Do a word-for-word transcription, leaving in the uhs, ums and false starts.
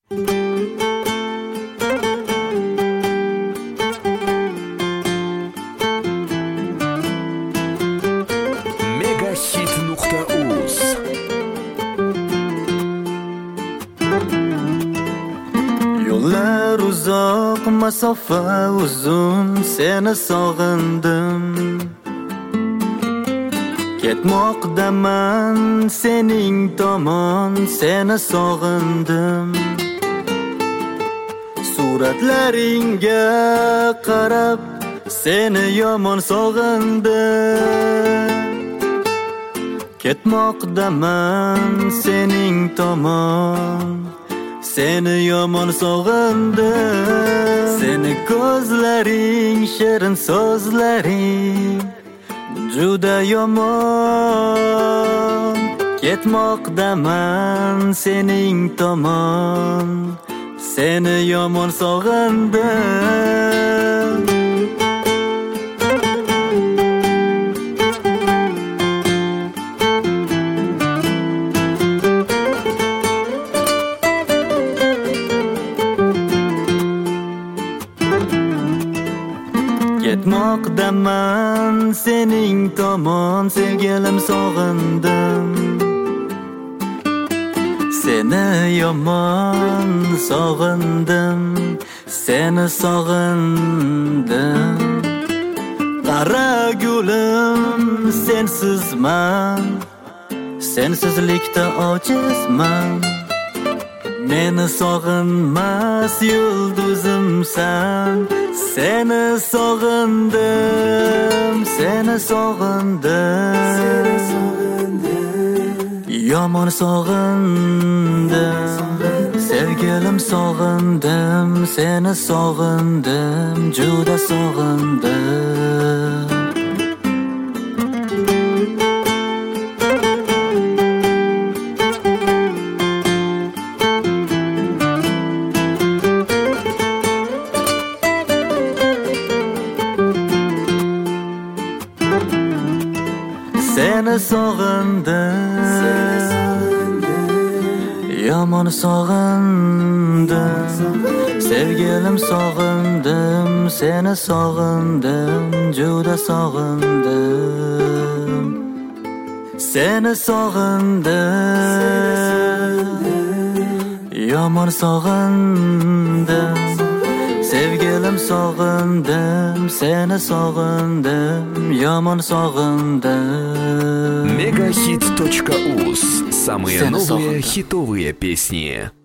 Megahit nuqta uz. Yo'llar uzoq, masofa uzun, seni sog'indim. Ketmoqdaman sening tomon, seni sog'indim. Suratlaringga qarab, seni yomon sog'indim. Ketmoqdaman sening tomon, seni yomon sog'indim. Seni ko'zlaring, shirin so'zlaring juda yomon. Ketmoqdaman sening tomon, seni yomon sog'indim. Ketmoqdaman sening tomon, sevgilim sog'indim. Seni yomon sog'indim, seni sog'indim. Qara gulim, sensizman, sensizlikda ojizman. Meni sog'inmas yulduzimsan, seni sog'indim, seni sog'indim. Yomon sog'indim, sevgilim sog'indim, seni sog'indim, juda sog'indim. Seni sog'indim, yomon sog'indim. Sevgilim sog'indim, seni sog'indim, juda sog'indim. Seni sog'indim, yomon sog'indim. Sevgilim sog'indim, seni sog'indim, yomon sog'indim. Megahit точка уз. Самые новые хитовые песни.